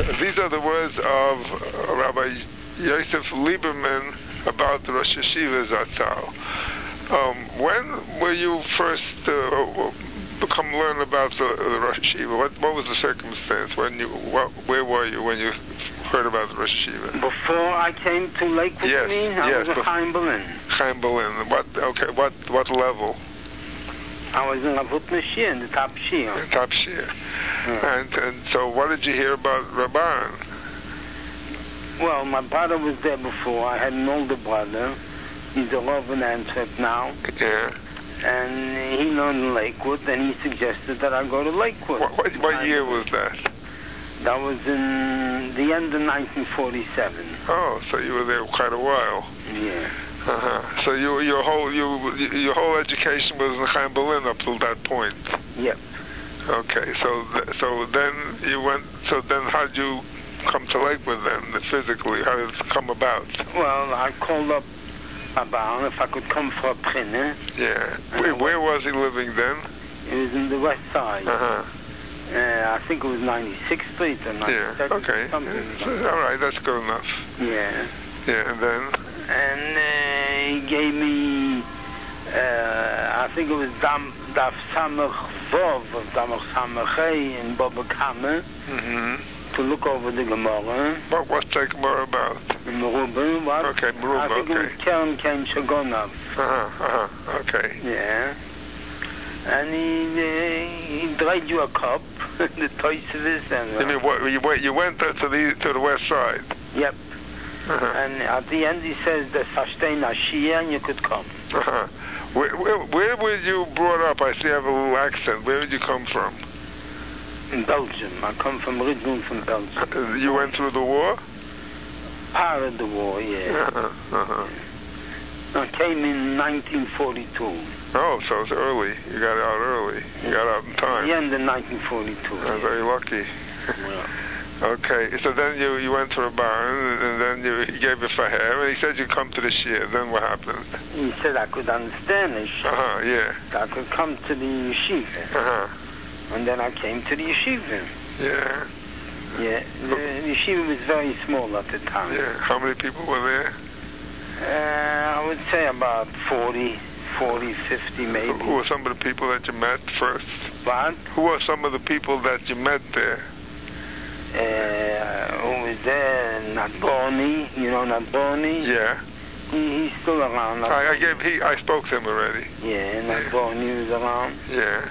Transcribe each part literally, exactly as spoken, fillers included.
these are the words of uh, Rabbi Yosef Lieberman about the Rosh Yeshiva Zatzal. Um, when were you first uh, become learn about the, the Rosh Yeshiva? What, what was the circumstance when you? What, where were you when you heard about the Rosh Yeshiva? Before I came to Lakewood, yes, you mean? I yes, was in Chaim Berlin. Chaim Berlin. What? Okay. What? What level? I was in Lavut Nashir, in the top Shia. The top Shia. Yeah. And and so, what did you hear about Rabban? Well, my brother was there before. I had an older brother. He's a love in Antwerp now. Yeah. And he learned in Lakewood, and he suggested that I go to Lakewood. What, what, what year was that? That was in the end of nineteen forty-seven. Oh, so you were there quite a while. Yeah. Uh-huh. So you, your whole you, your whole education was in Chaim Berlin up till that point. Yep. Okay. So th- so then you went. So then how did you come to Lakewood then, physically? How did it come about? Well, I called up Abba if I could come for a printer. Yeah. Where, where was he living then? It was in the west side. Uh-huh. Uh, I think it was ninety-sixth Street or ninety-second. Yeah. Okay. Something Yeah. like that. All right. That's good enough. Yeah. Yeah. And then. And uh, he gave me, uh, I think it was Dam, Daf Samach Vov of Damach Samachei in Baba Kama, Mm-hmm. to look over the Gemara. What, what's that Gemara about? Meruba, what? Okay, Meruba, I think okay. it was Keren Ken Shagonav. Uh-huh, uh-huh, okay. Yeah. And he, uh, he dried you a cup, the Toysvis and... Uh, You mean, what, you, went, you went to the, to the west side? Yep. Uh-huh. And at the end he says the Sashtein Ashia and you could come. Uh-huh. Where, where, where were you brought up? I see you have a little accent. Where did you come from? In Belgium. I come from originally from Belgium. Uh, you went through the war? Part of the war, yeah. Uh-huh. Uh-huh. I came in nineteen forty-two. Oh, so it's early. You got out early. You got out in time. The end of nineteen forty-two. Uh, Yeah. very lucky. Well, Okay, so then you, you went to a barn, and then you, he gave you faher, and he said you'd come to the shia. Then what happened? he said I could understand it. Uh-huh, yeah. I could come to the yeshiva. Uh-huh. And then I came to the yeshiva. Yeah. Yeah, the, the yeshiva was very small at the time. Yeah. How many people were there? Uh, I would say about forty, forty, fifty maybe. Who were some of the people that you met first? What? Who were some of the people that you met there? Uh, who was there? Nadboni, you know Nadboni? Yeah. He, he's still around. I, I gave he I spoke to him already. Yeah, Nadboni was around. Yeah.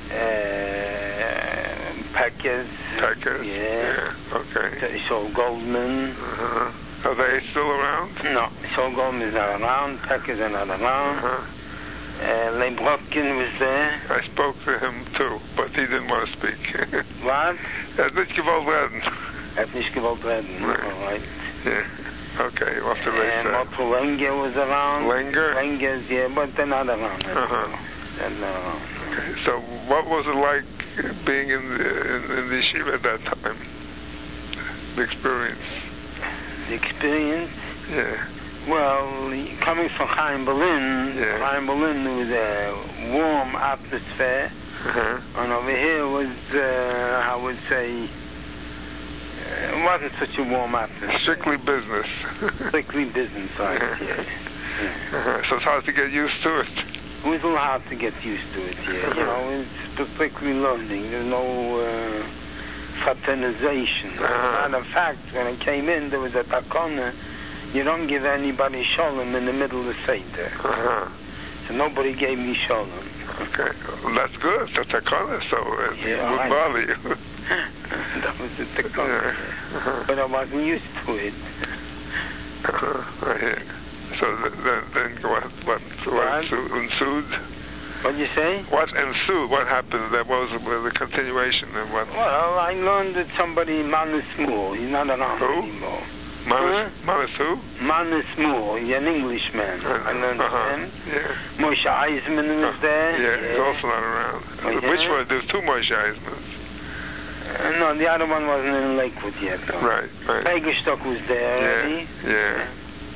Uh, Peckers. Peckers. Yeah. Yeah. Okay. So Goldman. Uh-huh. Are they still around? No, so Goldman is not around. Peckers are not around. Uh-huh. Uh, Leibrocken was there. I spoke to him too, but he didn't want to speak. What? Er hat nicht gewollt reden. Hat nicht gewollt reden. Right. All right. Yeah. Okay, we'll have to raise And that. Motto Wenger was around. Wenger? Wenger's, yeah, but they're not around. Uh-huh. They're not around. Okay, so what was it like being in the, in, in the yeshiva at that time? The experience? The experience? Yeah. Well, coming from Chaim Berlin, Yeah. Chaim Berlin was a warm atmosphere, Uh-huh. and over here was, uh, I would say, uh, it wasn't such a warm atmosphere. Strictly business. Strictly business side, yeah. yeah. Uh-huh. So it's hard to get used to it. It was a little hard to get used to it, yeah. You know, it's strictly learning. There's no uh, fraternization. As a matter of fact, when I came in, there was a takona. You don't give anybody shalom in the middle of the Seder. Uh-huh. So nobody gave me shalom. Okay, well, that's good. That's a color, so it Yeah, would I- bother you. That was the takona. Yeah. Uh-huh. But I wasn't used to it. Uh-huh. Right. So th- then, then what, what, what What? ensu- ensued? What'd you say? What ensued? What happened? That was the continuation and what? Well, I learned that somebody, Manus Moore, he's not around Who? anymore. Manus, Manus who? Manus Moore, he's an Englishman. I learned uh-huh. him. Yeah. Moshe Eisman was there. Yeah, he's also not around. Oh, Which yeah? one? There's two Moshe Eismans. Uh, no, the other one wasn't in Lakewood yet. Though. Right, right. Egerstock was there already. Yeah, yeah.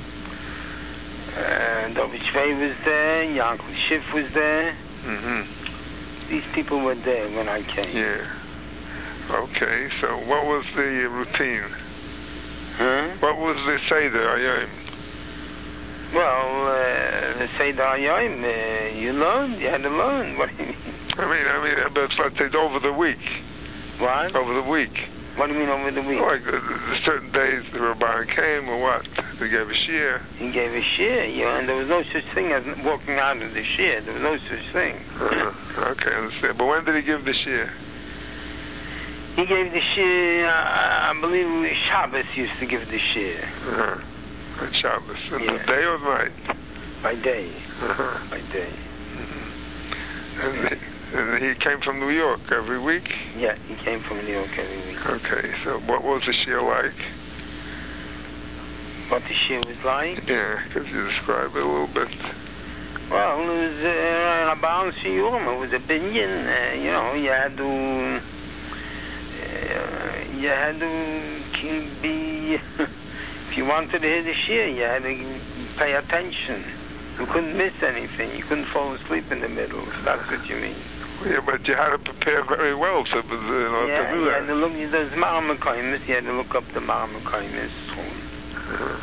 Uh, David Shvei was there. Yankov Schiff was there. Mm-hmm. These people were there when I came. Yeah. Okay, so what was the routine? Huh? What was the Seder Hayom? Well, uh, the Seder Hayom, uh, you learned, you had to learn. What do you mean? I mean, I mean, but let's say over the week. What? Over the week. What do you mean over the week? Like uh, certain days the Rabbi came or what? They gave a shiur. He gave a shiur, you know, and there was no such thing as walking out of the shiur. There was no such thing. Uh-huh. Okay, I understand. But when did he give the shiur? He gave the shiur, uh, I believe Shabbos used to give the shiur. Uh-huh. On Shabbos. On Yeah. the day or night? By day. Uh-huh. By day. And he, and he came from New York every week? Yeah, he came from New York every week. Okay, so what was the shiur like? What the shiur was like? Yeah, could you describe it a little bit? Well, it was uh, Rabban Shiurim. It was a binyan. Uh, you know, you had to, uh, you had to be. If you wanted to hear the shiur, you had to pay attention. You couldn't miss anything. You couldn't fall asleep in the middle. If that's what you mean. Yeah, but you had to prepare very well to, in order Yeah, to do you that. had to look. There's Maramaka'imis. You had to look up the Maramaka'imis. Uh-huh.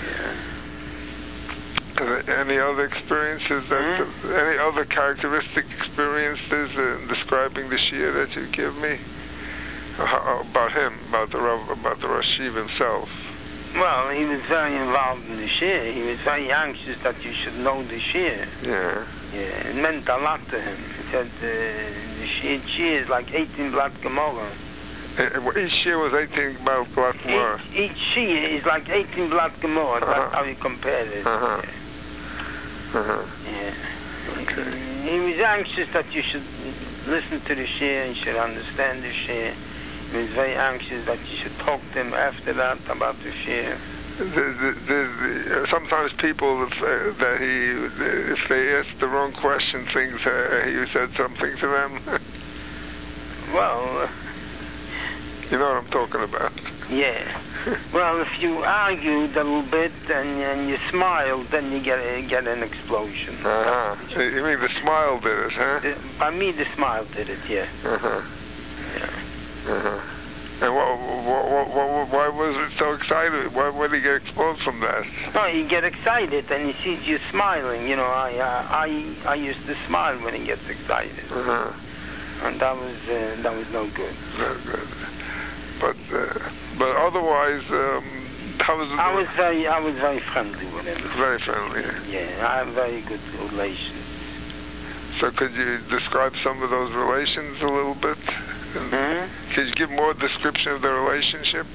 Yeah. Are there any other experiences, that, Hmm? any other characteristic experiences in describing the shiur that you give me? Uh, how- about him, about the Rav, about the Rosh Yeshiva himself? Well, he was very involved in the shiur. He was very anxious that you should know the shiur. Yeah. Yeah, it meant a lot to him. He said uh, the shiur, shiur is like eighteen Blat Gemara. Uh, Each year was eighteen about Blat Gemara. Each, each shiur is like eighteen Blat Gemara. That's Uh-huh. how you compare it. Uh-huh. Uh-huh. Yeah. Okay. He, he was anxious that you should listen to the shiur and should understand the shiur. He was very anxious that you should talk to him after that about the shiur. The, the, the, the, sometimes people, if, uh, that he, if they ask the wrong question, things, uh, he said something to them. Well, You know what I'm talking about. yeah. Well, if you argued a little bit and, and you smiled, then you get a, get an explosion. Uh-huh. You mean the smile did it, huh? The, by me, the smile did it, yeah. Uh-huh. Yeah. Uh-huh. And what, what, what, what, why was it so excited? Why would he get exposed from that? No, you get excited and he sees you smiling. You know, I uh, I I used to smile when he gets excited, Uh-huh. and that was uh, that was no good. Very good. But uh, but otherwise, um, how was it? I was very I was very friendly with him. Very friendly. Yeah, I have very good relations. So could you describe some of those relations a little bit? And Hmm? could you give more description of the relationship?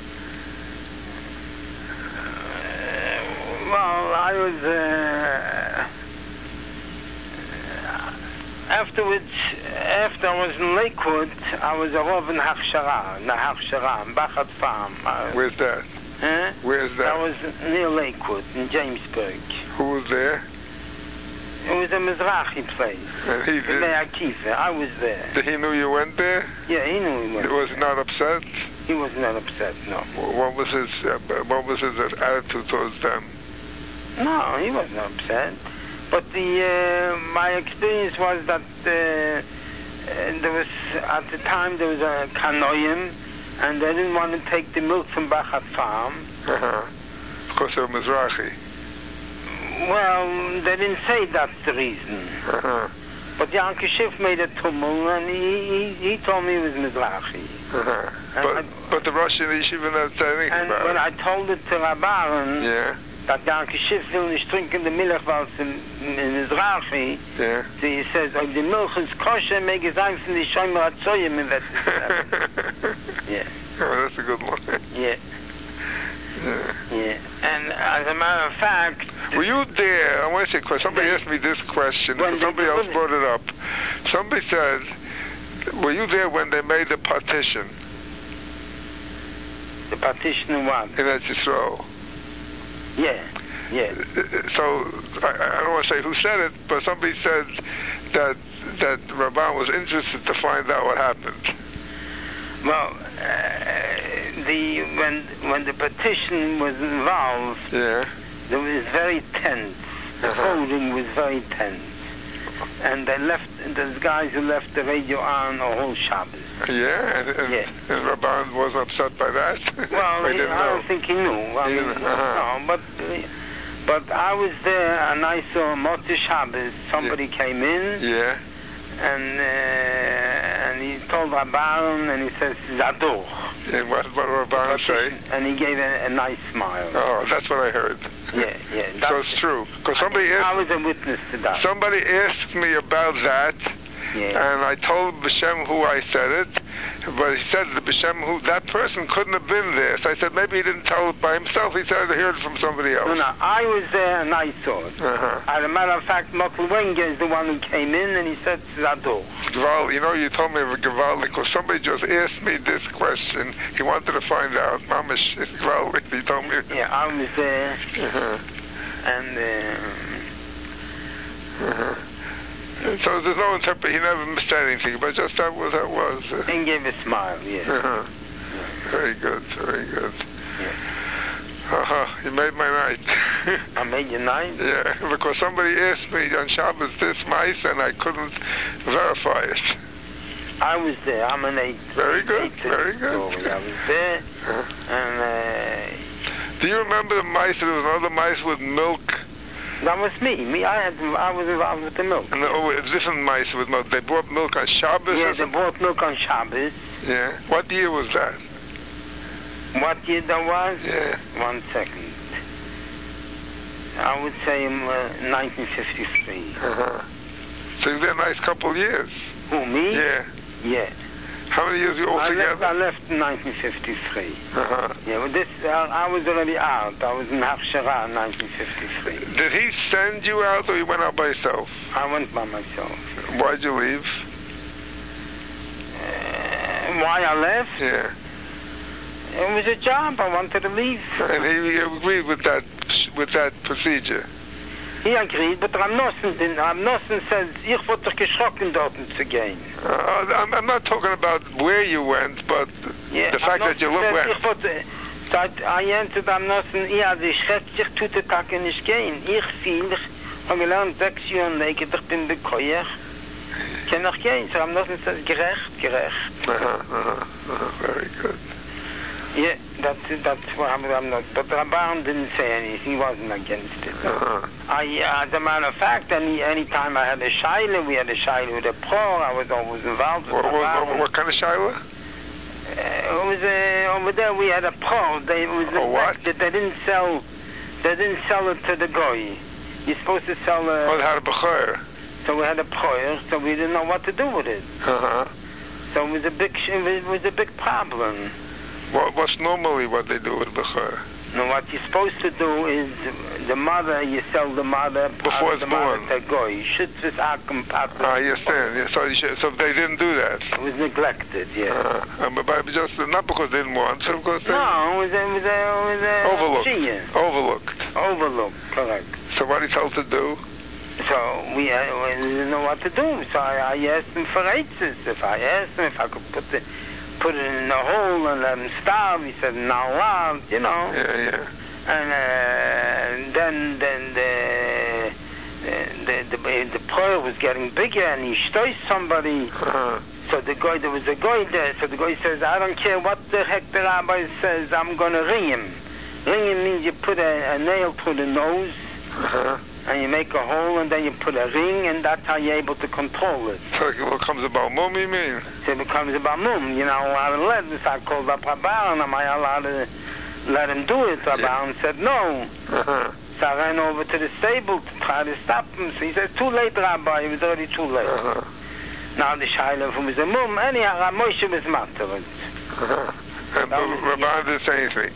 Uh, well, I was uh, afterwards. After I was in Lakewood, I was a Rav in Hachshara, in the Hachshara, in Bachat Farm. I- Where's that? Huh? Where's that? I was near Lakewood, in Jamesburg. Who was there? It was a Mizrahi place. And he In did. Akiva. I was there. Did he knew you went there? Yeah, he knew he went. He was not upset. He was not upset, no. What was his uh, What was his attitude towards them? No, he wasn't upset. But the uh, my experience was that uh, uh, there was, at the time, there was a Kanoim, and they didn't want to take the milk from Bachat Farm. Uh-huh. Because of Mizrahi. Well, they didn't say that's the reason. Uh-huh. But Yankee Schiff made a tumult, and he, he, he told me he was Mizrahi. Uh-huh. And But, I- but the Russian yeshiva never said anything And about when it. I told it to Rabban, Yeah, that Yankee Schiff will nicht trinken the milk, weil es in Mizrahi, yeah. so he says, oh, the milk is kosher, make it sein von die Schäumer Azoyim in that. Yeah, Oh, that's a good one. yeah, Yeah. yeah. And as a matter of fact, Were you there? I want to say, because somebody asked me this question, When but they- somebody else brought it up. Somebody said, were you there when they made the partition the partition one, in Eretz Yisrael? yeah, yeah. So, I, I don't want to say who said it, but somebody said that that Rabban was interested to find out what happened. Well, uh, the when when the petition was involved, Yeah. it was very tense. The Uh-huh. voting was very tense. And they left, there's guys who left the radio on a whole Shabbos. Yeah, and, and, Yeah. and Rabban wasn't upset by that? Well, Or he, didn't I know? don't think he knew. I He mean, didn't- uh-huh. no, but but I was there and I saw Motzei Shabbos. Somebody came in Yeah. and uh, and he told Rabban and he says Zador. And what what did Rabban say? And he gave a, a nice smile. Oh, that's what I heard. Yeah, yeah. So that's- it's true. Because somebody I asked, was a witness to that. somebody asked me about that, Yeah. and I told B'Shem who I said it, but he said that B'Shem who, that person couldn't have been there. So I said, maybe he didn't tell it by himself. He said I heard it from somebody else. No, no, I was there and I saw it. Uh-huh. As a matter of fact, Mokl Wenger is the one who came in and he said Zador. Gval, you know, you told me of a Gvaldik, because somebody just asked me this question. He wanted to find out. Mamish, Gvaldik, he told me. Yeah, I was there Uh-huh. and... Uh, Uh-huh. So there's no interpret. He never missed anything, but just that was that was. Uh, and gave a smile, yeah. uh-huh. Very good, very good. Yeah. Uh-huh. You made my night. I made your night? Yeah, because somebody asked me on Shabbos this mice, and I couldn't verify it. I was there. I'm an eight. Very good, eight to very the good. story. I was there, Uh-huh. and uh, Do you remember the mice? There was another mice with milk, that was me. Me, I had. I was involved with the milk. and oh, different mice with milk. They brought milk on Shabbos. Yeah, or they something? brought milk on Shabbos. Yeah. What year was that? What year that was? Yeah. One second. I would say in uh, nineteen fifty-three. Uh-huh. So you did a nice couple of years. Who, me? Yeah. Yeah. How many years you all I left, together? I left in nineteen fifty-three. Uh-huh. Yeah, well, this, uh, I was already out. I was in Hafshara in nineteen fifty-three. Did he send you out, or you went out by yourself? I went by myself. Why'd you leave? Uh, why I left? Yeah. It was a job. I wanted to leave. And he agreed with that with that procedure. He agreed, but Ramnossen didn't. Ramnossen says, ich wurde geschrocken dort zu gehen. Uh, I'm, I'm not talking about where you went, but Yeah, the fact that you look said, went. ich wurde, seit I entered Ramnossen, ja, die schreckt sich, tut der Tag nicht gehen. Ich fiel, ich habe gelernt, sechs Jahre lang, ich bin bekoyer. Kann ich gehen? So Ramnossen says, gerecht, gerecht. Uh-huh, uh-huh, uh-huh, very good. Yeah, that's that's what I'm, I'm not. But Rabban didn't say anything. He wasn't against it. Uh-huh. I, uh, as a matter of fact, any any time I had a shaila, we had a shaila with a pro. I was always involved with What, what, Rabban. what, what kind of shiloh? Uh, it was uh, over there. We had a pro. They it was Oh, what? neglected. They didn't sell. They didn't sell it to the goy. You're supposed to sell. Oh, Uh, how to bechor. so we had a pro. So we didn't know what to do with it. Uh-huh. So it was a big. sh- It was, it was a big problem. What, what's normally what they do with bechor? Now, what you're supposed to do is the mother, you sell the mother Before it's the mother born. to go. You should just act I understand. Yeah, so, you should, so they didn't do that. It was neglected, yeah. Uh, um, but but just not because they didn't want to, because they No, it was, it was, it was uh, overlooked. Shia. Overlooked. Overlooked, correct. So what he told to do? So we, uh, we didn't know what to do. So I, I asked him for eitzes. If I asked him if I could put the put it in a hole and let him starve, he said, not allowed, you know. Yeah, yeah. And uh, then then the the the, the prayer was getting bigger, and he stoiced somebody. Uh-huh. So the guy, there was a guy there. So the guy says, I don't care what the heck the rabbi says, I'm going to ring him. Ring him means you put a, a nail through the nose, Uh-huh. and you make a hole, and then you put a ring, and that's how you're able to control it. So it becomes about mum, you mean? So it becomes a bamum. You know, I had let this. I called up Rabban, am I allowed to let him do it? Rabban said no. Uh-huh. So I ran over to the stable to try to stop him. So he said, too late, Rabbi. It was already too late. Uh-huh. Now the Shiloh was a mum. Anyhow, Moshe was matter. Uh-huh. And That was- Rabban didn't say anything.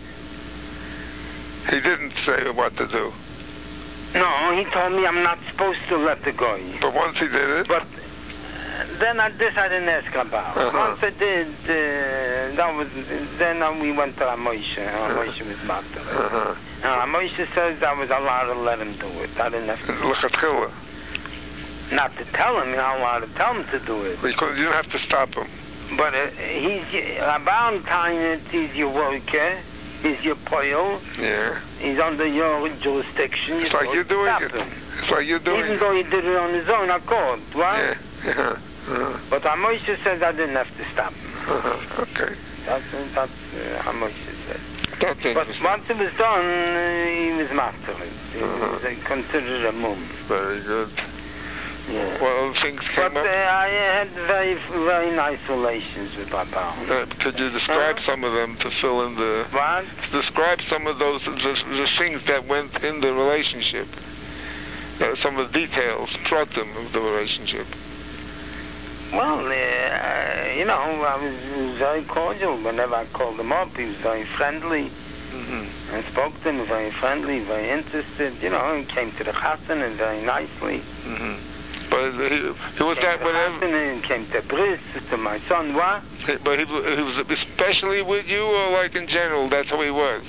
He didn't say what to do. No, he told me I'm not supposed to let the guy. But once he did it, But then I, this I didn't ask about. Uh-huh. Once I did, uh, that was, then uh, we went to Moshe. Moshe was matter. uh-huh. And Moshe says I was allowed to let him do it. I didn't have to. L'chatchila. Not to tell him, you're not allowed to tell him to do it. You couldn't- you didn't have to stop him. But uh, he's, Rabban time it, he's your worker, he's your poil, Yeah. he's under your jurisdiction. It's like you're doing stop it. him. It's like you're doing Even it. though he did it on his own accord, right? Yeah. Yeah. Uh-huh. But Moshe says I didn't have to stop him. Uh-huh. Okay. That's, that's uh, how much it said. That's But interesting. once it was done, uh, he was master it. He Uh-huh. was uh, considered a mum. Very good. Yeah. Well, things came But uh, up. I had very, very nice relations with Rabbi. Uh, could you describe Huh? some of them to fill in the... What? Describe some of those, the, the things that went in the relationship. Uh, some of the details, pratim of the relationship. Well, uh, you know, I was very cordial whenever I called him up. He was very friendly. Mm-hmm. I spoke to him very friendly, very interested. You know, he came to the chassan and very nicely. Mm-hmm. But he, he was Came that to the whenever... chassan and came to Bris, to my son. What? But he, he was especially with you, or like in general, that's how he was?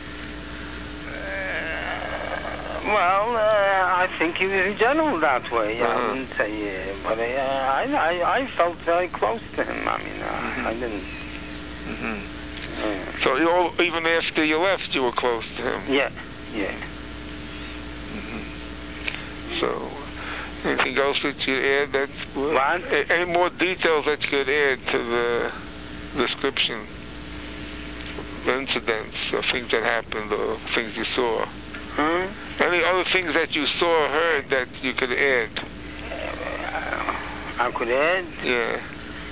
Well, uh, I think he was in general that way. Uh-huh. I wouldn't say, uh, but uh, I, I, I felt very close to him. I mean, uh, Mm-hmm. I didn't. Mm-hmm. Uh, So you all, even after you left, you were close to him? yeah, yeah. So, anything else that you add? That What? A- Any more details that you could add to the description? The incidents, or things that happened, or things you saw? Huh? Any other things that you saw or heard that you could add? I could add. Yeah.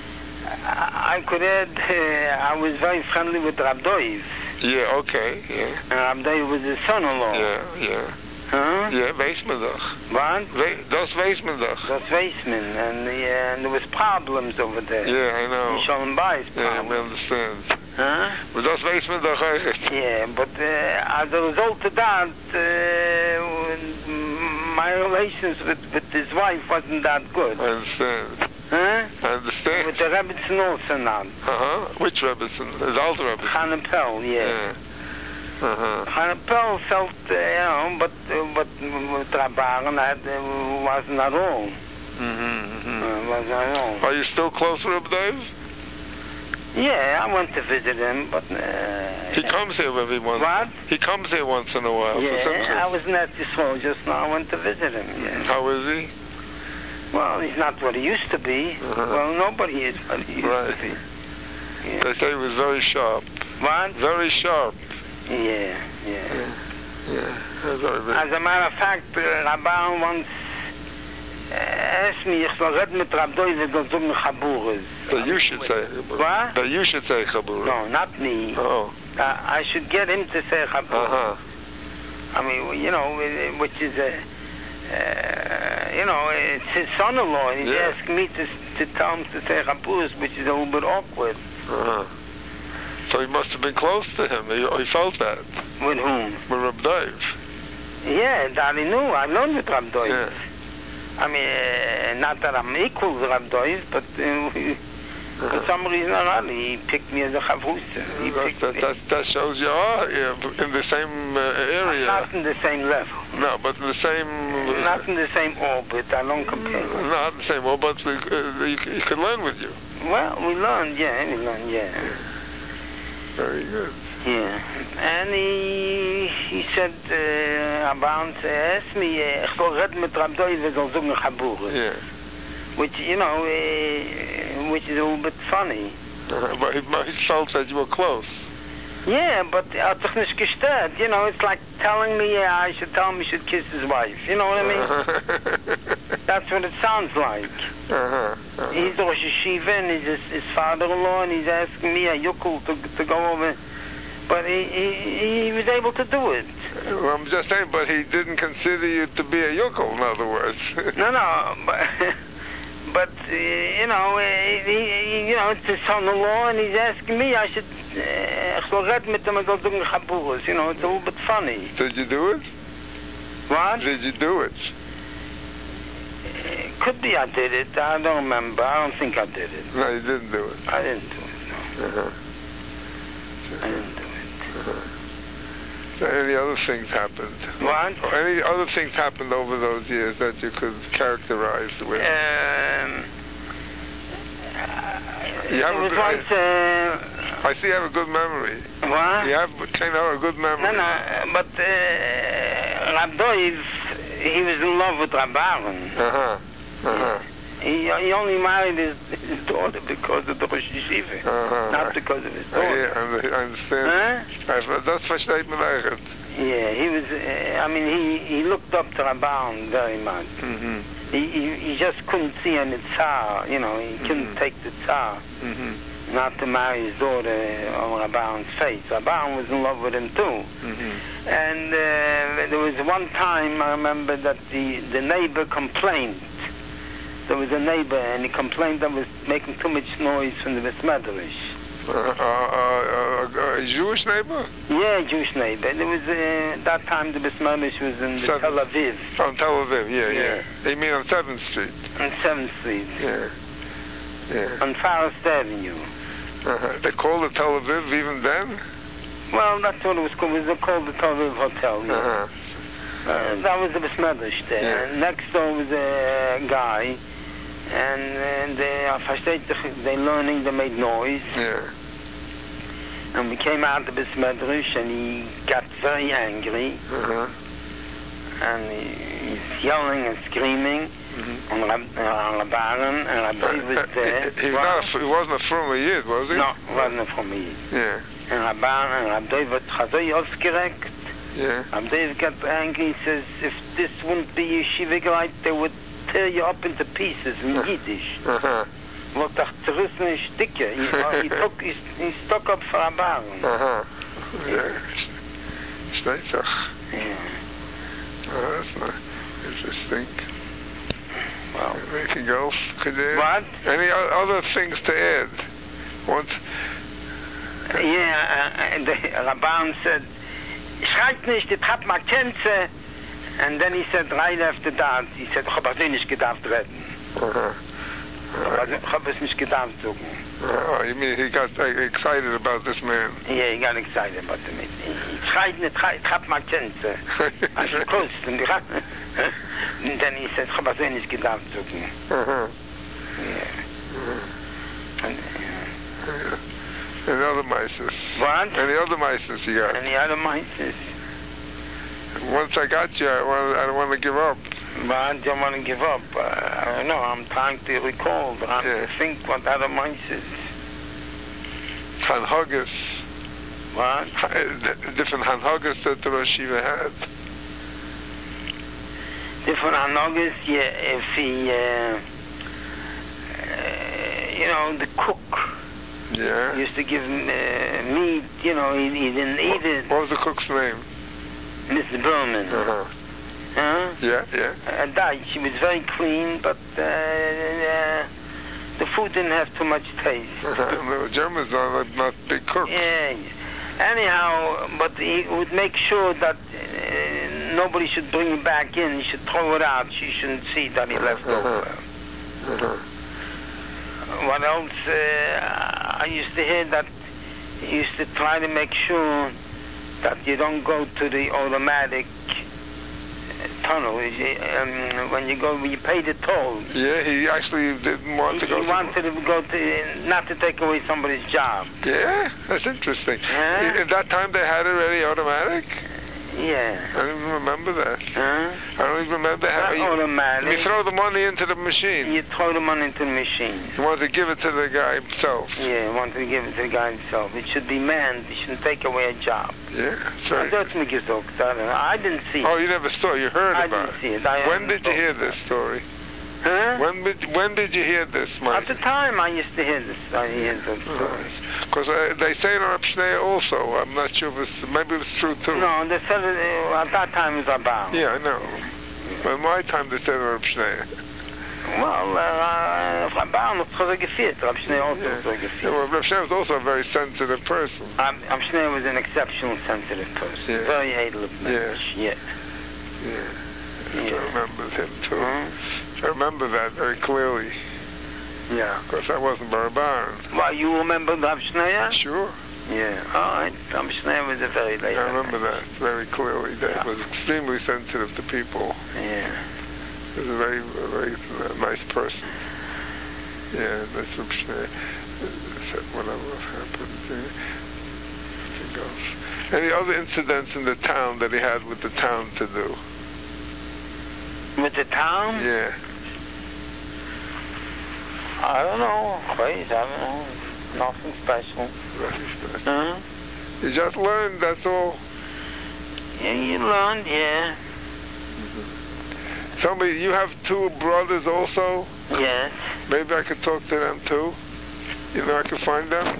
I, I could add. Uh, I was very friendly with Rab Doiv. Yeah, okay, yeah. And Rab Doiv was his son-in-law. Yeah, yeah. Huh? Yeah, Weismandach. What? We- Das Weismandach. Das Weisman, and, uh, and there was problems over there. Yeah, I know. Shalom Bayis Yeah, we problems. understand. Huh? But Das Weismandach, I... Yeah, but uh, as a result of that, uh, my relations with, with his wife wasn't that good. I understand. Huh? I understand. With the Rebbetzin also not. Uh-huh. Which Rebbetzin? The Alter Rebbetzin? Hanapel, yeah. Yeah. Uh-huh. Hanapel felt, uh, you know, but, uh, but with Rabbaran that uh, wasn't at all. Mm-hmm, mm-hmm. Uh, wasn't at all. Are you still close with Reb Dave? Yeah, I went to visit him, but... Uh, He comes here every once. What? He comes here once in a while. for Yeah, some I was in that Yisrael just now. I went to visit him, yeah. How is he? Well, he's not what he used to be. Uh-huh. Well, nobody is what he used Right. to be. Yeah. They say he was very sharp. What? Very sharp. Yeah, yeah. Yeah. Very, very. As a matter of fact, uh, Rabban once uh, asked me, ich soll reden mit Rab Doiv, ich soll sagen Chaburas. That you should say. What? That you should say Chabura. No, not me. Oh. Uh, I should get him to say Chabur. Uh-huh. I mean, you know, uh, which is a, uh, you know, it's his son-in-law. He's Yeah. asking me to to tell him to say Chaburas, which is a little bit awkward. Uh-huh. So he must have been close to him. He, he felt that. With whom? With Reb Dave. Yeah, that I knew. I learned with Rab Doiv. Yeah. I mean, uh, not that I'm equal to Rab Doiv, but uh, we- for some reason or other, he picked me as a chavrusa. He That, picked that, me. that, that shows you are yeah, in the same uh, area. Not in the same level. No, but in the same... Uh, Not in the same orbit. I don't compare. not the same. Well, but we, uh, he, he could learn with you. Well, we learned, yeah, we learned, yeah. Very good. Yeah. And he, he said, uh, about, uh, asked me, uh, ich soll reden mit Rab Doiv, ich soll sagen Chabur. Yeah. Which, you know, uh, which is a little bit funny. Uh, but he, he felt that you were close. Yeah, but er hat sich nicht gestört. You know, it's like telling me uh, I should tell him he should kiss his wife. You know what I mean? That's what it sounds like. Uh-huh. Uh-huh. He's the Rosh Yeshiva and he's his, his father-in-law and he's asking me, a yukul, to, to go over. But he, he, he was able to do it. Well, I'm just saying, but he didn't consider you to be a yokel, in other words. No, no, but... But, uh, you know, uh, he, he, you know, it's his son-in-law, and he's asking me, I should, uh, ich soll reden mit dem, ich soll sagen Chaburas. You know, it's a little bit funny. Did you do it? What? Did you do it? Uh, could be I did it. I don't remember. I don't think I did it. No, you didn't do it. I didn't do it, no. Uh-huh. I didn't do it. Uh-huh. So any other things happened? What? Or any other things happened over those years that you could characterize with? Um, You have it a was good- once, uh, I see you have a good memory. what? You have kind of a good memory. No, no, but uh, Rab Doiv, he was in love with Rab Aaron. Uh-huh. Uh-huh. He, he only married his, his daughter because of the Rosh Yeshiva, uh-huh. not because of his daughter. Uh, yeah, I understand. Huh? That's versteht man eigentlich. Yeah, he was, uh, I mean, he, he looked up to Rabban very much. Mm-hmm. He, he, he just couldn't see any tsar, you know, he couldn't mm-hmm. take the tsar. Mm-hmm. Not to marry his daughter on Rabban's face. Rabban was in love with him too. Mm-hmm. And uh, there was one time, I remember, that the, the neighbor complained. There was a neighbor, and he complained that was making too much noise from the Besmedrish. Uh, uh, uh, uh, a Jewish neighbor? Yeah, Jewish neighbor. There was, uh, that time the Besmedrish was in the Tel Aviv. On Tel Aviv, yeah, yeah. yeah. You mean on seventh Street? On seventh Street. Yeah. Yeah. On Forest Avenue. Uh-huh. They called it Tel Aviv even then? Well, that's what it was called. It was called the Tel Aviv Hotel, yeah. Uh-huh. Uh, that was the Besmedrish there. Yeah. And next door was a guy, and, and they, I versteht, they learning, they made noise. Yeah. And we came out of Besmedrish, and he got very angry. Uh-huh. And he, he's yelling and screaming. Mm-hmm. on Rabban, and Rabbi was there. He, he, not a, he wasn't a from a Yid, was he? No, he wasn't from a Yid. Yeah. And Rabban and Rabbi was chazoi aufgeregt. Yeah. Rabbi got angry. He says, if this wouldn't be yeshiva right, they would tear you up into pieces in Yiddish. Uh-huh. What the zerrissen in Stücke. He, he, took, he, he stuck up for Rabban. Uh-huh. Yeah. Steht doch. Yeah. Oh, that's not interesting. Well, anything else? Could you what? Any other things to add? What? Yeah, uh, the Rabban said, schreit nicht, ich hab mal Kenze. And then he said, right after that, he said, ich hab es nicht gedacht reden. Uh-huh. Ich hab es nicht gedacht suchen. Oh, you mean he got uh, excited about this man? Yeah, he got excited about the man. Ich schreit nicht, ich hab mal Kenze. I said, close. And then he said, ich hab es nicht gedacht suchen. Uh-huh. Yeah. Uh-huh. And, yeah. Any other mices? What? Any other mices you got? Any other mices? Once I got you, I, want, I don't want to give up. But I don't want to give up. Uh, I don't know, I'm trying to recall, trying yeah. to think what other mices. Hanhagas. What? Different Hanhagas that the Rosh Yeshiva had. Different Hanhagas, yeah, if he, uh, uh, you know, the cook. Yeah. Used to give him uh, meat, you know, he, he didn't eat what, it. What was the cook's name? Missus Berman. Uh-huh. Huh? Yeah, yeah. Uh, died. She was very clean, but uh, uh, the food didn't have too much taste. Uh-huh. The Germans are not big cooks. Yeah. Anyhow, but he would make sure that uh, nobody should bring it back in. He should throw it out. She shouldn't see that he left uh-huh. over. Uh-huh. What else? Uh, I used to hear that he used to try to make sure that you don't go to the automatic tunnel. Um, when you go, when you pay the toll. Yeah, he actually didn't want he, to go. He to wanted to go to, not to take away somebody's job. Yeah, that's interesting. Huh? At that time, they had it already automatic. Yeah. I don't even remember that. Huh? I don't even remember how you, automatic. You throw the money into the machine. You throw the money into the machine. You want to give it to the guy himself. Yeah, you want to give it to the guy himself. It should be manned. It shouldn't take away a job. Yeah, sorry. That's me gesagt. I didn't see it. Oh, you never saw it. You heard I about didn't see it. I when did you hear this story? Huh? When did, when did you hear this, Mike? At the time, I used to hear this. I hear those stories. Because uh, they say it on Reb Shneur also. I'm not sure if it's, maybe it's true too. No, they said it, uh, at that time it was Rabban. Yeah, I know. But in my time, they said it on Reb Shneur. Well, uh, Rabban was fotografiert. Reb Shneur also yeah. fotografiert. Yeah, well, Reb Shneur was also a very sensitive person. Reb Shneur was an exceptional sensitive person. Yeah. Very edel mensch. Yeah. Yeah. Yeah. Yeah. I remember him too. Mm-hmm. I remember that very clearly. Yeah. Because I wasn't Barabaran. Well, you remember Reb Shneur? Sure. Yeah. All right. Reb Shneur was a very late. I remember that very clearly. That yeah. was extremely sensitive to people. Yeah. He was a very, very uh, nice person. Yeah, that's Reb Shneur. Whatever happened. Anything else? Any other incidents in the town that he had with the town to do? With the town? Yeah. I don't know. Please, I don't know. Nothing special. Nothing special. Huh? You just learned, that's all. Yeah, you learned, yeah. Tell me, you have two brothers also? Yes. Maybe I could talk to them too? You know I could find them?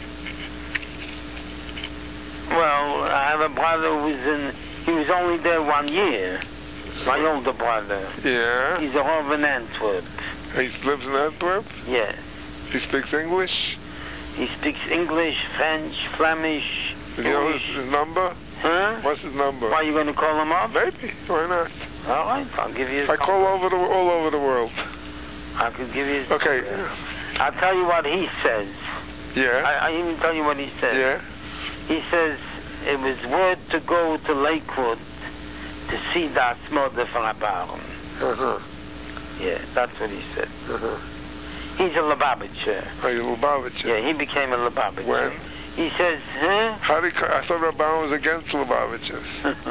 Well, I have a brother who was in, he was only there one year. My older brother. Yeah? He's a Rav in Antwerp. He lives in Antwerp? Yes. He speaks English? He speaks English, French, Flemish, Do you know his, English. his number? Huh? What's his number? Why, you going to call him up? Maybe. Why not? All right, I'll give you his I number. call over the, all over the world. I could give you his Okay. number. I'll tell you what he says. Yeah? I, I even tell you what he says. Yeah? He says it was word to go to Lakewood to see Das Mother from Abaron. Uh-huh. Yeah, that's what he said. Uh-huh. He's a Lubavitcher. Are you Lubavitcher? Yeah, he became a Lubavitcher. When? He says, huh? How did he, I thought Rabban was against Lubavitchers.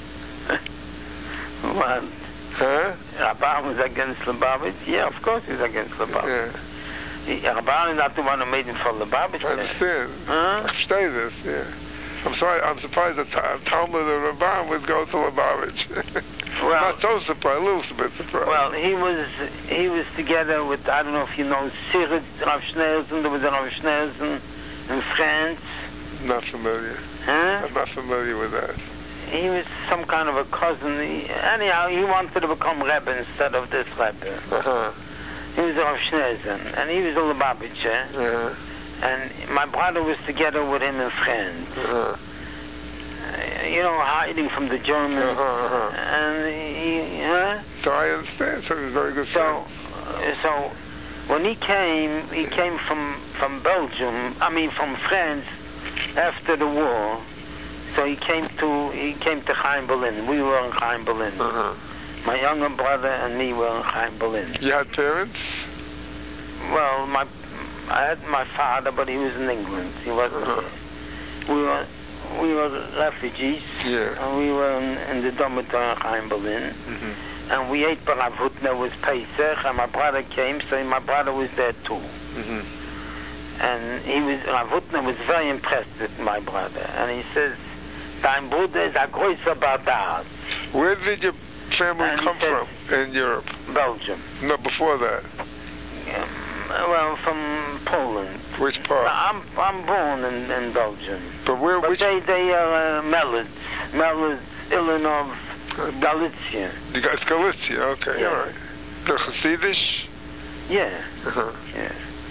What? Huh? Rabban was against Lubavitch? Yeah, of course he's against Lubavitch. Yeah. He, Rabban is not the one who made him for Lubavitch. I understand. Huh? I stay this, yeah. I'm sorry, I'm surprised that Ta- Talmud and Rabban would go to Lubavitch. Well, Not so surprised, a little bit surprised. well, he was he was together with, I don't know if you know, Sirit Rav Schneerson. There was a Rav Schneerson in France. Not familiar. Huh? I'm not familiar with that. He was some kind of a cousin. He, anyhow, he wanted to become Rebbe instead of this Rebbe. Uh-huh. He was a Rav Schneerson, and he was a Lubavitcher. Uh-huh. And my brother was together with him in France. Uh-huh. Uh, you know, hiding from the Germans. Uh-huh, uh-huh. And he, huh? So I understand. So he's very good So, friend. uh, so when he came, he came from, from Belgium, I mean from France, after the war. So he came to he came to Chaim Berlin. We were in Chaim Berlin. Uh-huh. My younger brother and me were in Chaim Berlin. You had parents? Well, my I had my father, but he was in England. He wasn't Uh-huh. here. We were we were refugees. Yeah. And we were in, in the dormitory in Chaim Berlin. Mm-hmm. And we ate Barav Hutner was Pesach, and my brother came, so my brother was there too. Mm-hmm. And he was, Rav Hutner was very impressed with my brother. And he says, dein Bruder is a größer Bardas. Where did your family And he come said- from in Europe? Belgium. No, before that. Um, well, from Poland. Which part? I'm I'm born in, in Belgium. But where, But which? they, they are uh, Melids. Melids, Illinois, Galicia. You got Galicia, okay, Yeah. all right. The Hasidish? Yeah, Uh-huh. yeah.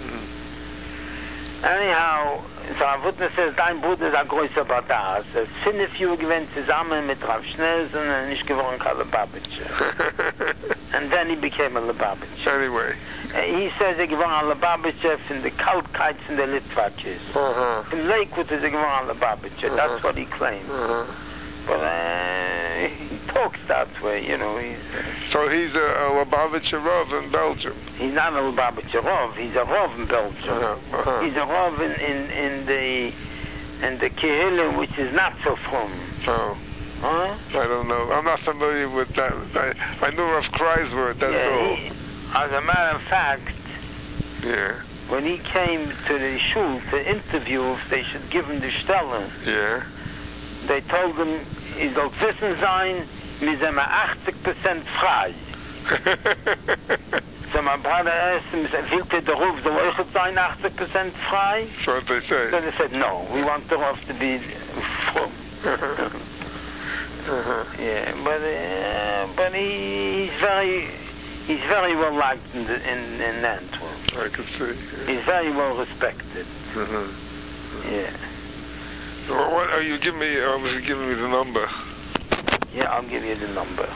Anyhow, so Rav Hutner says, dein Bruder ist ein größer Bardas. Es sind viele gewesen zusammen mit Rav Schneerson und ich geworden kein Lubavitcher. And then he became a Lubavitcher. Anyway. Uh, he says he geworden ein Lubavitcher von the Kaltkeits and the Litvakis. Uh-huh. In Lakewood is he geworden ein Lubavitcher. Uh-huh. That's what he claims. Uh-huh. But uh, he talks that way, you know. He's, uh, So he's a, a Lubavitcher Rav in Belgium. he's not a Lubavitcher Rav. He's a Rav in Belgium. Uh-huh. Uh-huh. He's a Rav in, in, in the in the Kehillah, which is not so from. Oh, Huh? I don't know. I'm not familiar with that. I, I knew Rav Kreisword, that's yeah, all. he, as a matter of fact, Yeah, when he came to the shul to interview if they should give him the Stelle, yeah. they told him, he soll wissen sein, wir sind eighty percent frei. So my brother asked him, will the Ruf soll euch sein eighty percent frei? That's what they say. So they said, no, we want the Ruf to be from. Uh-huh. Yeah, but uh, but he, he's very he's very well liked in, the, in in Antwerp. I can see. He's very well respected. Uh-huh. Yeah, Well, what are you giving me? Obviously, giving me the number. yeah, I'll give you the number.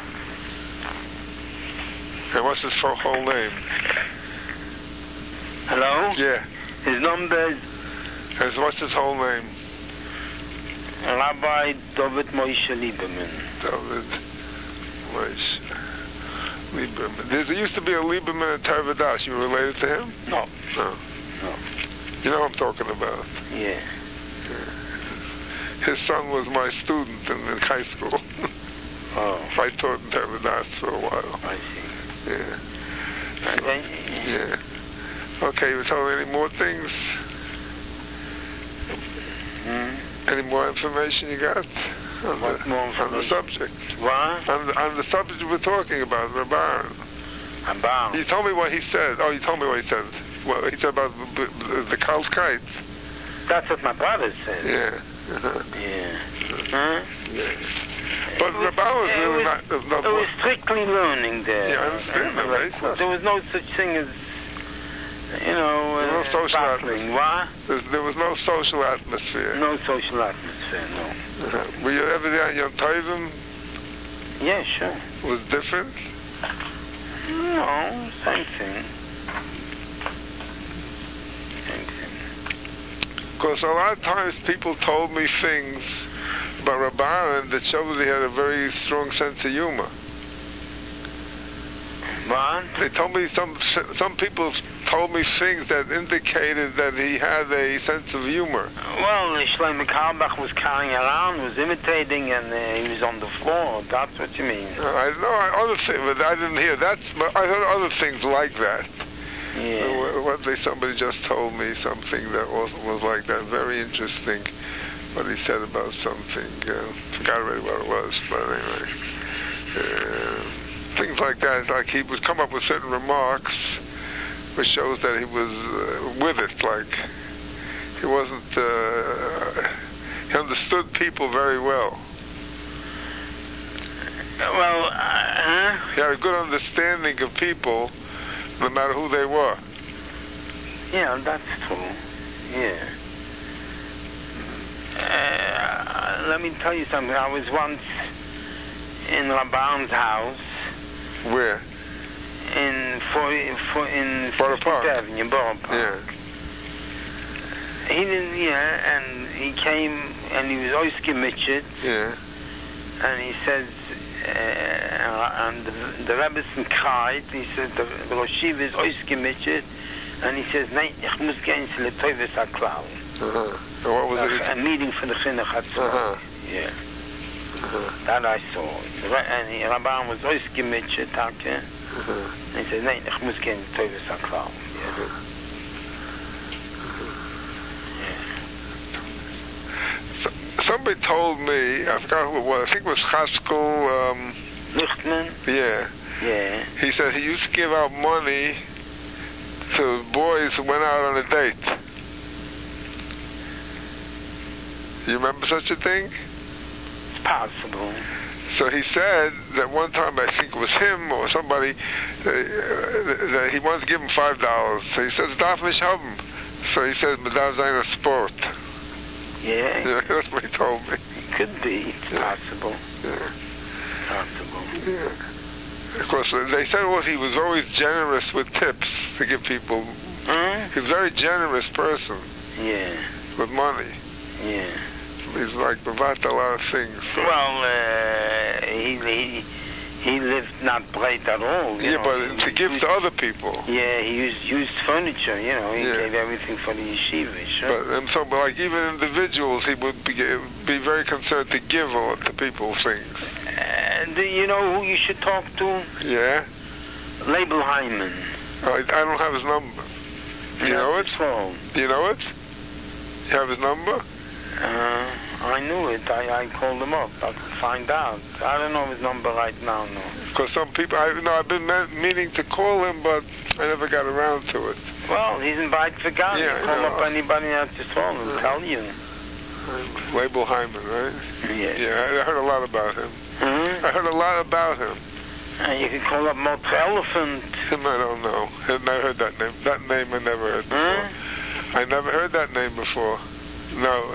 And what's his full whole name? Hello. Yeah. His number is And what's his whole name? Rabbi David Moshe Lieberman. David Moshe Lieberman. There used to be a Lieberman at Tarvadas. You related to him? No. No. No. You know what I'm talking about. Yeah. His son was my student in, in high school. Oh, I taught in Tarvadas for a while. I see. Yeah. And then, Yeah. Okay, you tell me any more things? Hmm? Any more information you got? On What the, more on the information? subject. What? On the, on the subject we're talking about, the Baron. About? You told me what he said. Oh, you told me what he said. Well, he said about the, the, the Kalkite. That's what my brother said. Yeah. Uh-huh. Yeah. Huh? Yeah. But the Baron was it really was, not... There was, not it was strictly learning there. Yeah, I understand that, right? There was no such thing as, you know, There was uh, no social battling. What? There's, there was no social atmosphere. No social atmosphere, no. Uh-huh. Were you ever there on Yom Tovim? Yeah, sure. Was different? No, same thing. Same thing. Because a lot of times people told me things about Rabbi Aaron that showed that he had a very strong sense of humor. What? They told me some some people told me things that indicated that he had a sense of humor. Well, Shlomo Carlebach was carrying around, was imitating, and uh, he was on the floor. That's what you mean. Uh, I know I, other things, but I didn't hear that. But I heard other things like that. Yeah. Uh, One day somebody just told me something that was was like that. Very interesting. What he said about something. Uh, forgot already what it was, but anyway. Uh, things like that. Like he would come up with certain remarks, which shows that he was uh, with it. Like he wasn't. Uh, he understood people very well. Well, uh, huh? He had a good understanding of people, no matter who they were. Yeah, that's true. Yeah. Uh, let me tell you something. I was once in Rabban's house Where? in for for in Borough Park. fiftieth Avenue, Borough Park. Yeah. He didn't, yeah, and he came and he was Oiski Mitchit, Yeah. and he says, uh, and the, the Rebbetzin cried. He says the, the Rosh Yeshiva is Oiski Mitchit, and he says, "Nein, ich muss gehen zu Letoives HaKlal." Uh-huh. And what was it? A meeting for the Chinuch HaTzor. Uh-huh. Yeah. Uh-huh. That I saw. The Re- And the Rabban was Oiski Mitchit, okay? Uh-huh. And he says, "Nein, ich muss gehen zu Letoives HaKlal." Yeah. Somebody told me, I forgot who it was, I think it was Chaskel, um, Lichtman? yeah. Yeah. He said he used to give out money to boys who went out on a date. You remember such a thing? It's possible. So he said that one time, I think it was him or somebody, uh, that he wanted to give him five dollars. So he says, "Darf mich haben." So he says, "Madame seine Sport." Yeah. Yeah, that's what he told me. It could be. It's Yeah. possible. Yeah. Possible. Yeah. Of course, they said well, he was always generous with tips to give people. Huh? He's a very generous person Yeah. with money. Yeah. He's like Bavat a lot of things. So. Well, uh, he, he he lived not bright at all. You Yeah, know. but He to give used, to other people. Yeah, he used used furniture. You know, he Yeah. gave everything for the yeshiva. Sure. But and so, but like even individuals, he would be, be very concerned to give all to people things. Uh, do you know who you should talk to? Yeah. Label Hyman. Oh, I, I don't have his number. Do you know it? Phone. Do you know it? You have his number? Uh, I knew it. I, I called him up. I could find out. I don't know his number right now. No. Because some people, I you know, I've been me- meaning to call him, but I never got around to it. Well, he's in Beit Vegan. Yeah, I Call know. up anybody at his phone and tell you. Label Hyman, right? Yeah. Yeah, I heard a lot about him. Hmm? I heard a lot about him. And you can call up Motor Elephant. Him, I don't know. I never heard that name. That name I never heard before. Hmm? I never heard that name before. No.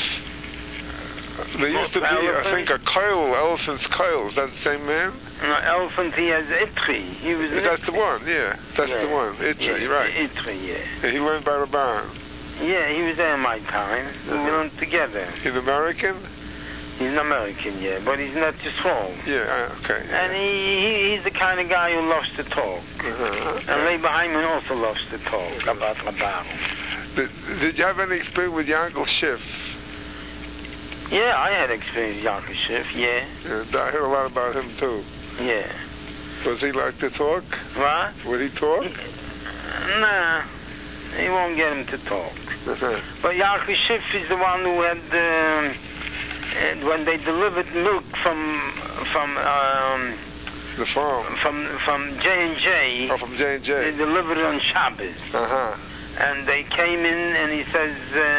There used to be, I think, a Kyle, Elephant's Kyle. Is that the same man? No, Elephant, he has Itri. He was in That's the one, yeah. That's Yeah. the one. Itri, yeah, right. Itri, yeah. Yeah, he learned by Rabban. Yeah, he was there in my time. We Uh-huh. learned together. He's American? He's an American, yeah, but he's not just home. Yeah, uh, okay. And he, he he's the kind of guy who loves to talk. Uh-huh. And Leib Hyman also loves to talk about Rabban. Did, did you have any experience with Yankel Schiff? Yeah, I had experience with Yankee Schiff, yeah. Yeah, I heard a lot about him, too. Yeah. Does he like to talk? What? Would he talk? Nah. He won't get him to talk. Uh-huh. But Yaakov Schiff is the one who had, uh, uh, when they delivered milk from from um, the farm, from from J and J. Oh, from J and J. They delivered it on Shabbos. Uh-huh. And they came in, and he says,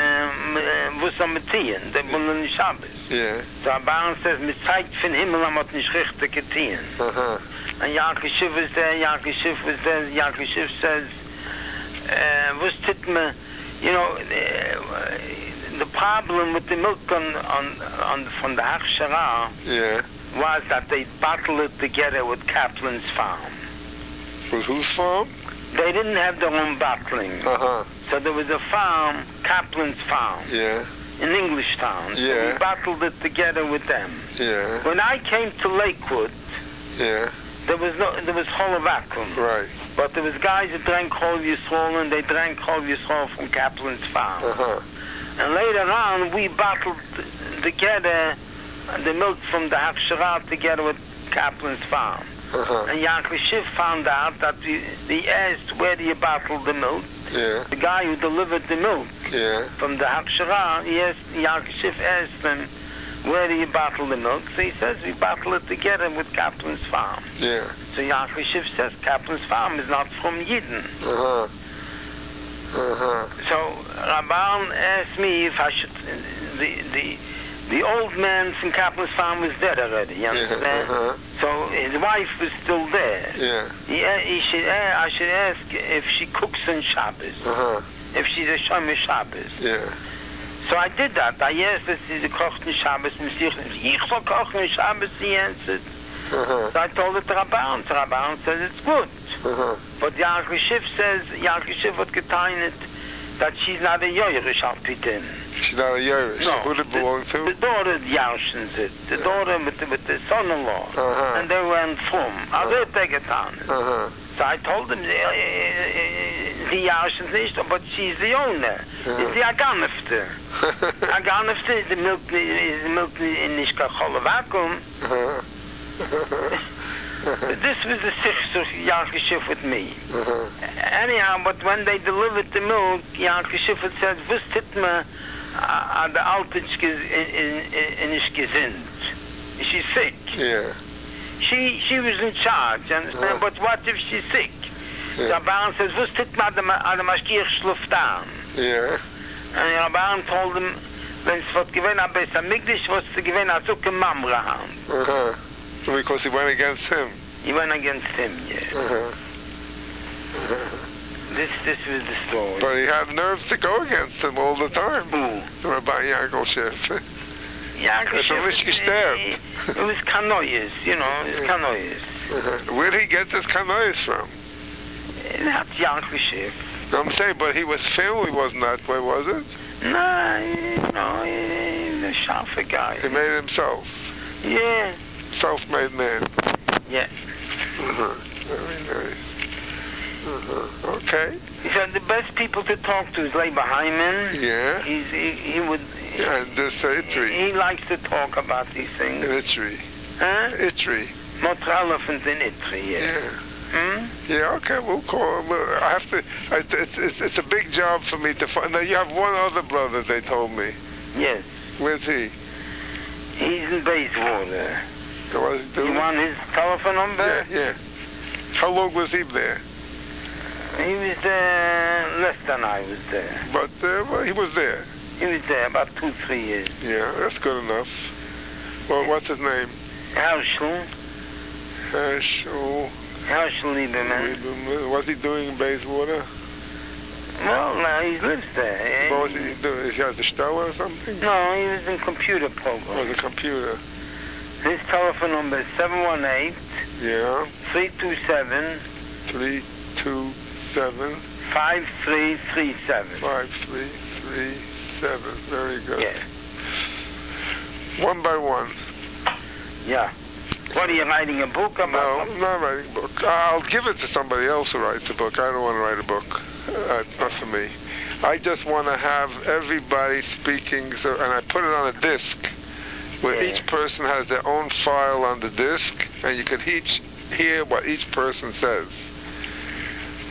"Vusamatian, they will on Shabbos." Yeah. So Abaran says, "Mit zeigt von Himmel am hat nicht richtig getan." Uh-huh. And Yaakov Schiff was there. Yaakov Schiff was there. Yaakov Schiff says, "Wus tit me?" You know, uh, the problem with the milk on on on from the Hachshara yeah. was that they bottled it together with Kaplan's farm. With whose farm? They didn't have their own bottling. Uh-huh. So there was a farm, Kaplan's farm, Yeah. in English Town. So Yeah. we bottled it together with them. Yeah. When I came to Lakewood, Yeah. there was no, there was whole vacuum. Right. But there was guys that drank Chol Yisrael, and they drank Chol Yisrael from Kaplan's farm. Uh-huh. And later on, we bottled together the milk from the Hafshara together with Kaplan's farm. Uh-huh. And Yaakov Schiff found out that we, they asked, where do you bottle the milk? Yeah. The guy who delivered the milk Yeah. from the Hafshara, he asked, Yaakov Schiff asked him, where do you bottle the milk? So he says, we bottle it together with Kaplan's farm. Yeah. So Yaakov Schiff says, Kaplan's farm is not from Yidden. Uh-huh. Uh-huh. So Rabban asked me if I should, the, the, the old man from Kaplan's farm was dead already, you understand? Yeah. Uh-huh. So his wife was still there. Yeah. He, he should, I should ask if she cooks on Shabbos, Uh-huh. if she's a Shomer Shabbos. Yeah. So I did that. I asked if she's a kocht on Shabbos. And she said, ich soll kochen on Shabbos, he answered. Uh-huh. So I told it to Rabban. So Rabban says it's good. Uh-huh. But Yaakov Schiff says, Yaakov Schiff hat geteinet that she's not a Yoyerish Alpitin. She's not a Yerush. No. Who did it belong to? The daughter Yarshins it. The Yeah. daughter with the, with the son-in-law. Uh-huh. And they went from. I did take it on. Uh-huh. So I told him, the Yarshins nicht, but she's the owner. Uh-huh. It's the Aganifte. Aganifte is the milk, is the milk in Nishkachol vacuum. Uh-huh. This was the sixth Yaakov Schiff with me. Uh-huh. Anyhow, but when they delivered the milk, Yaakov Schiff had said, "Wus tit me an der Alte is nicht gesinnt. She's sick." Yeah. She she was in charge, you understand? Uh-huh. But what if she's sick? Yeah. So Rabban says, "Wus tit me an der Maschgiach schluft an." Yeah. And Rabban told him, wenn es wird gewinnen, aber es am Migdisch, was zu gewinnen, als auch ein Mamra haben. Uh-huh. So because he went against him. He went against him, yeah. Uh-huh. Uh-huh. This this was the story. But he had nerves to go against him all the time. Who? Rabbi Yaakov Schiff. Yaakov It's a Schiff, risky it, step. it, it was canoias, you know, it was canoias. Uh-huh. Where did he get this canoias from? Not Yaakov Schiff. No, I'm saying, but he was family wasn't that way, was it? No, you know, he's a Shafa guy. He made it himself. Yeah, Self-made man. yeah. Uh-huh. Very nice. Uh-huh. Okay. He said the best people to talk to is Leiber Hyman. Yeah. He's, he, he would... Yeah, and this uh, Itri. He likes to talk about these things. Itri. Huh? Itri. Not relevant in Itri, yeah. Yeah. Hmm? Yeah, okay, we'll call him. I have to, I, it's, it's, it's a big job for me to find. Now, you have one other brother, they told me. Yes. Where's he? He's in Bayswater. What was he doing? You want his telephone number? Yeah, yeah. How long was he there? He was there less than I was there. But, uh, well, he was there. He was there about two, three years. Yeah, that's good enough. Well, what's his name? Herschel. Herschel. Herschel Lieberman. Lieberman. What's he doing in Bayswater? Well, now he lives there. What was he doing? He has a Stella or something? No, he was in computer Or was program. a computer? His telephone number is seven one eight, Yeah. three two seven, Three, two, seven, five three three seven. five, three, three, seven. Very good. Yeah. One by one. Yeah. What, are you writing a book No, about? I'm not writing a book. I'll give it to somebody else who writes a book. I don't want to write a book. Uh, it's not for me. I just want to have everybody speaking, so, and I put it on a disc, where Yeah. each person has their own file on the disc, and you can each hear what each person says.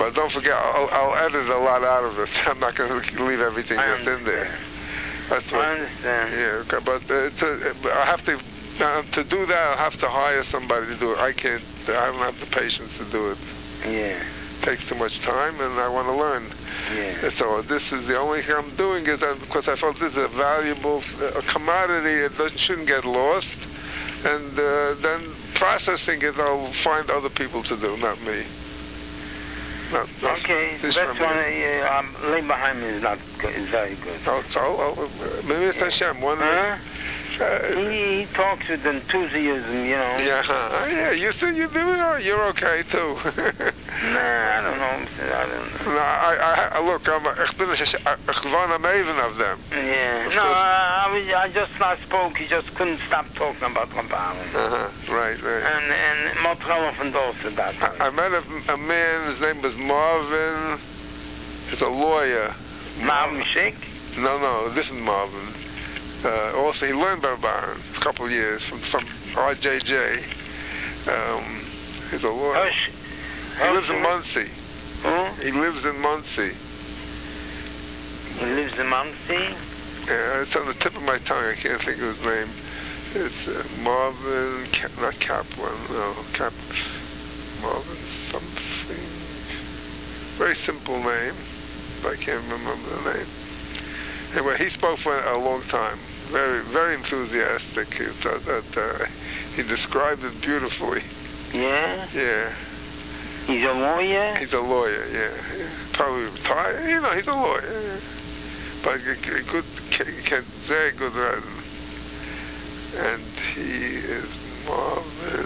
But don't forget, I'll, I'll edit a lot out of it. I'm not going to leave everything I that's in there. That's what. I understand. Yeah, okay, but it's a, I have to uh, to do that. I have to hire somebody to do it. I can't. I don't have the patience to do it. Yeah. It takes too much time, and I want to learn. Yeah. So this is the only thing I'm doing is that because I felt this is a valuable a commodity. It doesn't- shouldn't get lost, and uh, then processing it, I'll find other people to do, not me. Not, not Okay, this that's from one. me. Uh, um, Lay behind me is not good. Is very good. Oh, so, oh, maybe it's Hashem. One. Huh? Uh, He, he talks with enthusiasm, you know. yeah, huh? Yeah. You said you do it. You're okay too. Nah, I don't know. I don't know. No, I, I, I look. I'm. Ich bin gewoon am even of them. Yeah. Of No, course. I, I, was- I just last spoke. He just couldn't stop talking about Rabbanim. Uh huh. Right. Right. And and Motrella van Dorsen that way. I, I met a, a man. His name was Marvin. He's a lawyer. Marvin Schick? No, no, this is Marvin. Uh, also, he learned by Baron for a couple of years from, from R J J. Um, he's a lawyer. Hush. He lives in Muncie. Who? He lives in Muncie. He lives in Muncie? Yeah, it's on the tip of my tongue. I can't think of his name. It's uh, Marvin, Cap, not Kaplan, no, Cap, Marvin something. Very simple name, but I can't remember the name. Anyway, he spoke for a long time. Very, very enthusiastic. He, thought that, uh, he described it beautifully. Yeah? Yeah, He's a lawyer? he's a lawyer. Yeah, yeah. Probably retired. You know, he's a lawyer. Yeah. But a, a good, can, very good writer. And he is Marvin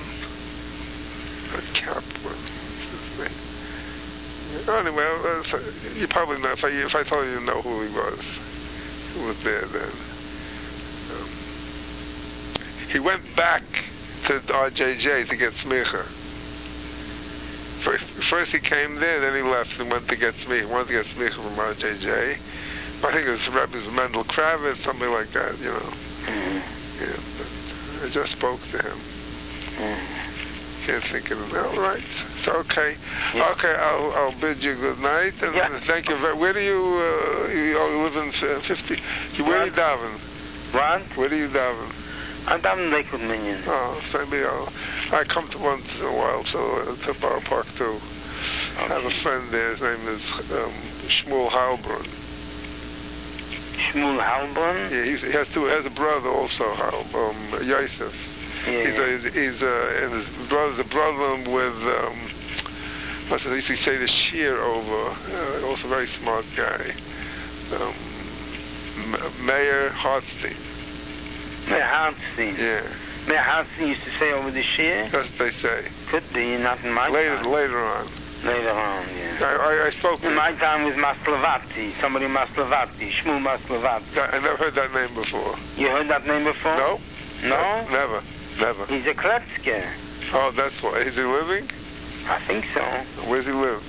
Kaplan. What's his name? Anyway, uh, so you probably know. If I, if I told you, you know who he was. Who was there then? Um, he went back to R J J to get smicha. First, first he came there, then he left and went to get smicha. He wanted to get smicha from R J J. I think it was Rebbe's Mendel Kravitz, something like that, you know. Mm-hmm. Yeah, but I just spoke to him. Mm-hmm. Can't think of it now. Right. So, okay. Yeah. Okay, I'll, I'll bid you good night. And Yeah. thank you very Where do you, uh, you, oh, you live in uh, fifty? You, where do you daven? What? Where do you daven? I don't like with minions. Oh, so maybe I'll, I come to once in a while, so uh, to Borough Park too. I have a friend there. His name is um, Shmuel Heilbrun. Shmuel Halborn? Yeah, he's, he has two. He has a brother also, Heil- um, Yosef. Yeah. He's a, he's, he's a, and his brother's a brother with, um, what's it, he used to say the shear over, uh, also a very smart guy. Um, M- Mayor Hartstein. Mayor Hartstein. Yeah, Mayor Hartstein used to say over the shear? that's what they say. Could be, not in my Later, time. later on. Later on, yeah. I, I, I spoke In with my time was Maslavati, somebody Maslavati, Shmuel Maslavati. I never heard that name before. You heard that name before? No? No? Never, never. He's a Kletzke. Oh, that's why. Is he living? I think so. Where's he live?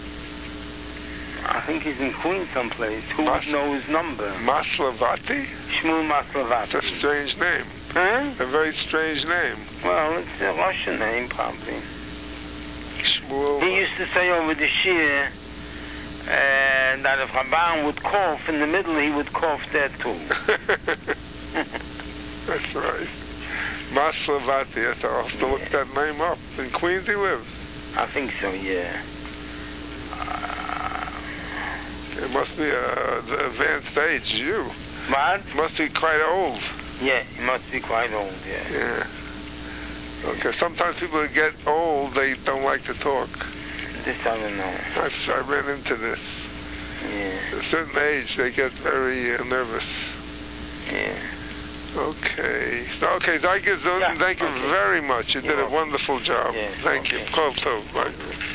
I think he's in Queens someplace. Who Mas- would know his number? Maslavati? Shmuel It's a Maslavati. strange name. Huh? A very strange name. Well, it's a Russian name, probably. Shmuel. He used to say over the shear uh, that if Rabban would cough in the middle, he would cough there too. That's right. Maslavati. Yes, I'll have to look that name up. In Queens he lives. I think so, yeah. Uh, It must be a the advanced age. You what? must be quite old. Yeah, he must be quite old, yeah. Yeah. Okay. Sometimes people that get old, they don't like to talk. This I don't know. I've I ran into this. Yeah, At a certain age, they get very uh, nervous. yeah. Okay. So, okay, Zai Gesund, Yeah, thank you okay. very much. You You're did a welcome. wonderful job. Yeah, Thank okay. you. Call too. Bye.